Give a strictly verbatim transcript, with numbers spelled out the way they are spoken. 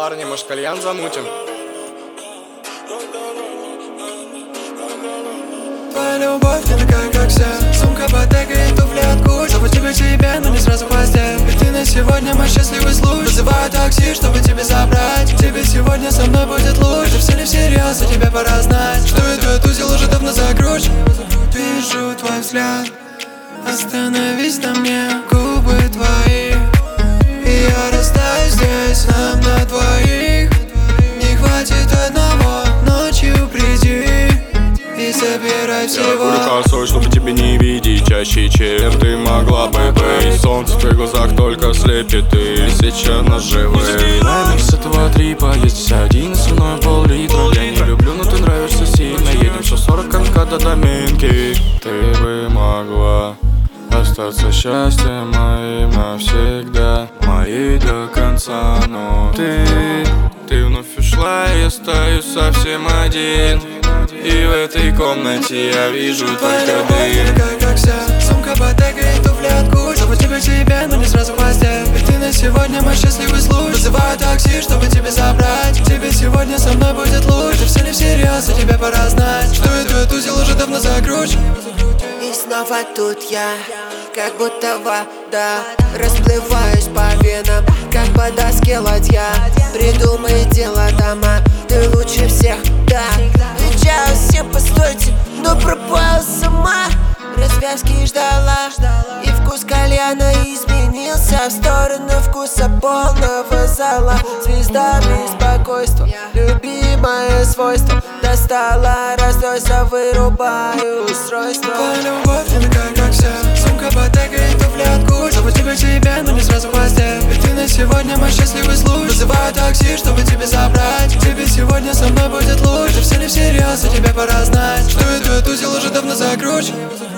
Парни, может, кальян замутим? Твоя любовь не такая, как все. Сумка, ботека и туфли от Гуччи. Чтобы тебе к себе, но не сразу в постель. Ведь ты на сегодня мой счастливый случай. Вызываю такси, чтобы тебе забрать. Тебе сегодня со мной будет лучше. Это все не всерьез, и тебе пора знать, что этот узел уже давно закручен. Вижу твой взгляд, остановись на мне, губы твои. И я растаю здесь, нам на двоих. Не хватит одного, ночью приди и забирай всего. Я курю косой, чтобы тебе не видеть чаще, чем ты могла бы быть. Солнце в твоих глазах только слепит, ты сейчас наживы. Найдем с этого трипа, есть здесь один, со мной пол-литра. Я не люблю, но ты нравишься сильно. Едем сто сорок конка до доминки. Ты бы могла остаться счастьем моим навсегда, моей до конца, но ты, ты вновь ушла, и я стою совсем один. И в этой комнате я вижу Твоя только любовь не дым. такая, как все. Сумка, ботека и туфли от Гуччи. Чтобы тебе к себе, но не сразу в постель. Ведь ты на сегодня мой счастливый случай. Вызываю такси, чтобы тебе забрать. Тебе сегодня со мной будет лучше. Это все не всерьез, и тебе пора знать, что этот узел уже давно закручен. И снова тут я, как будто вода. Расплываюсь по венам, как по доске ладья. Придумай дело, дома, ты лучше всех, да. Отвечаю всем, постойте, но пропала сама. Развязки ждала, и вкус кальяна изменился в сторону вкуса полного зала. Звездами спокойства, любимое свойство. Достала, раздойся, вырубаю устройство. Твоя любовь не такая, как все. Сумка, ботека и туфли от Гуччи. Чтобы тебе к себе, но не сразу в постель. Ведь ты на сегодня мой счастливый случай. Вызываю такси, чтобы тебе забрать. Тебе сегодня со мной будет лучше. Это все не всерьез, и тебе пора знать, что этот узел уже давно закручен.